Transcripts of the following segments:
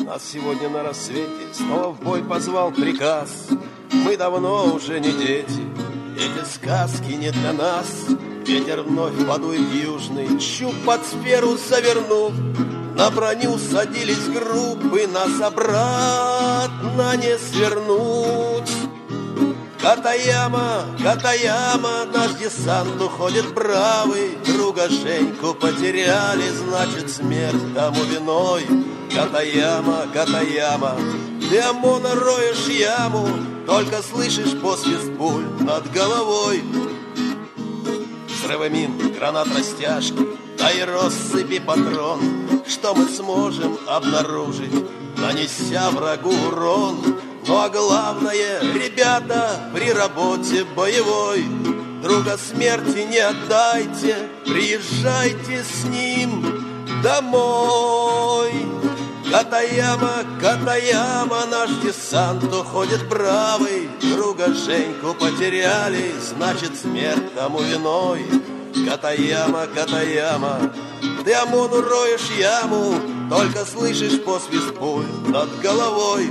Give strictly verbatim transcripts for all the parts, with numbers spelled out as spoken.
Нас сегодня на рассвете снова в бой позвал приказ. Мы давно уже не дети, эти сказки не для нас. Ветер вновь подует южный, щуп под сферу завернув. На броню садились группы, нас обратно не свернуть. Катаяма, Катаяма, наш десант уходит бравый. Друга Женьку потеряли, значит смерть тому виной. Катаяма, Катаяма, ты ОМОНа роешь яму, только слышишь посвист пуль над головой. Взрывы мин, гранат растяжки, да и россыпи патрон. Что мы сможем обнаружить, нанеся врагу урон? Ну а главное, ребята, при работе боевой друга смерти не отдайте, приезжайте с ним домой. Катаяма, Катаяма, наш десант уходит бравый. Друга Женьку потеряли, значит смерть тому виной. Катаяма, Катаяма, ты ОМОНу роешь яму, только слышишь посвист пуль над головой.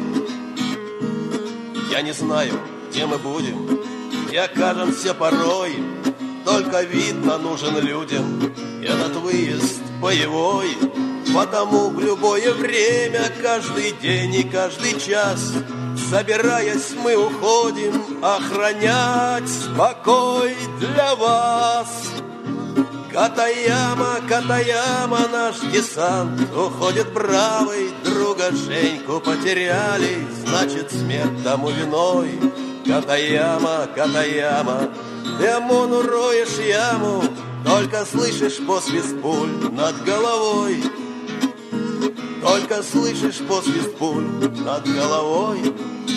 Я не знаю, где мы будем, где окажемся порой, только видно нужен людям этот выезд боевой. Потому в любое время, каждый день и каждый час, собираясь, мы уходим охранять спокой для вас. Катаяма, Катаяма, наш десант уходит бравый. Друга Женьку потеряли, значит смерть тому виной. Катаяма, Катаяма, ты ОМОНу роешь яму, только слышишь посвист пуль над головой. Только слышишь посвист пуль над головой.